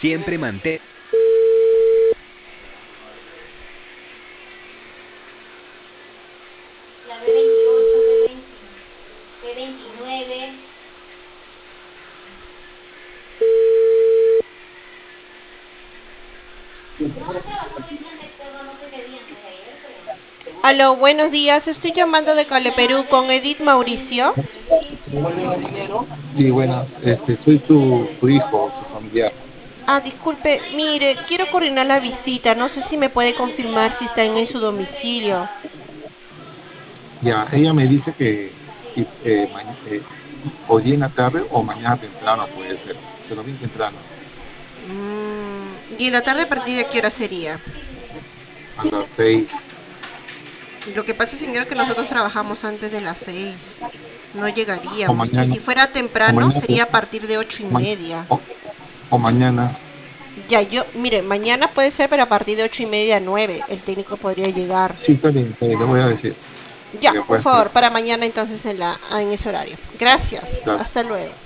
Siempre mantén. La B28, B29. No ha trabajado ahorita en externo, no sé qué día, antes de ayer, creo. Aló, buenos días. Estoy llamando de Cale Perú con Edith Mauricio. Sí, buenas. Soy su hijo, su familiar. Ah, disculpe, mire, quiero coordinar la visita. No sé si me puede confirmar si está en su domicilio. Ya, ella me dice que si, hoy día en la tarde o mañana temprano puede ser, pero bien temprano, ¿Y en la tarde a partir de qué hora sería? a las 6 Lo que pasa, señor, que nosotros trabajamos antes de las 6. No o llegaríamos. Y mañana, si fuera o temprano, mañana, sería a partir de 8:30. o, o mañana. Ya, mire, mañana puede ser, pero a partir de 8:30 a 9, el técnico podría llegar. Sí, está bien, le voy a decir Ya, para que por pueda favor, hacer. para mañana entonces en ese horario. Gracias. Gracias. Hasta luego.